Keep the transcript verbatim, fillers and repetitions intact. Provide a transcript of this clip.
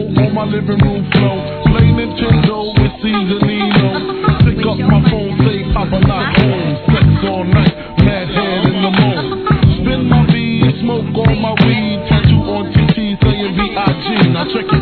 on my living room floor. Play Nintendo with Seasonino. Pick up my phone, say Papa not home. Sex all night, mad head in the moon. Spin my V, smoke on my weed. Tattoo on T T saying V I G. Now check it.